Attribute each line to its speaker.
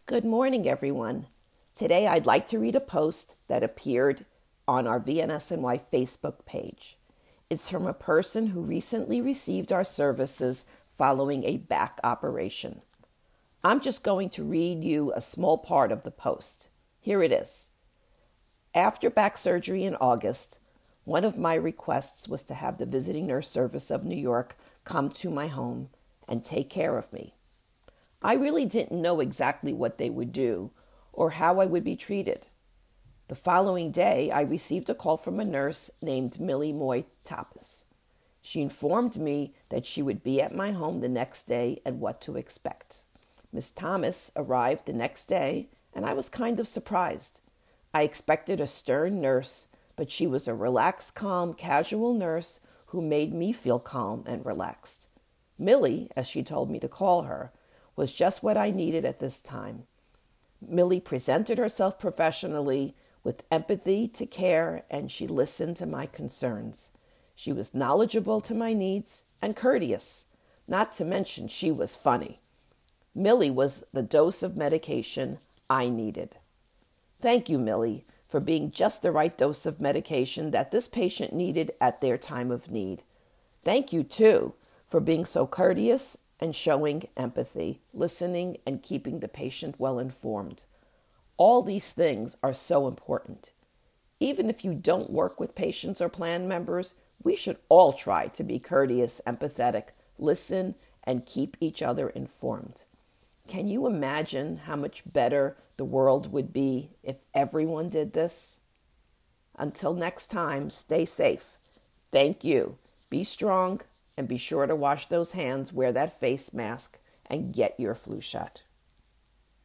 Speaker 1: Good morning, everyone. Today I'd like to read a post that appeared on our VNSNY Facebook page. It's from a person who recently received our services following a back operation. I'm just going to read you a small part of the post. Here it is. After back surgery in August, one of my requests was to have the Visiting Nurse Service of New York come to my home and take care of me. I really didn't know exactly what they would do or how I would be treated. The following day, I received a call from a nurse named Millie Moy Tapas. She informed me that she would be at my home the next day and what to expect. Miss Thomas arrived the next day, and I was kind of surprised. I expected a stern nurse, but she was a relaxed, calm, casual nurse who made me feel calm and relaxed. Millie, as she told me to call her, was just what I needed at this time. Millie presented herself professionally with empathy to care, and she listened to my concerns. She was knowledgeable to my needs and courteous, not to mention she was funny. Millie was the dose of medication I needed. Thank you, Millie, for being just the right dose of medication that this patient needed at their time of need. Thank you, too, for being so courteous and showing empathy, listening, and keeping the patient well informed. All these things are so important. Even if you don't work with patients or plan members, we should all try to be courteous, empathetic, listen, and keep each other informed. Can you imagine how much better the world would be if everyone did this? Until next time, stay safe. Thank you. Be strong. And be sure to wash those hands, wear that face mask, and get your flu shot.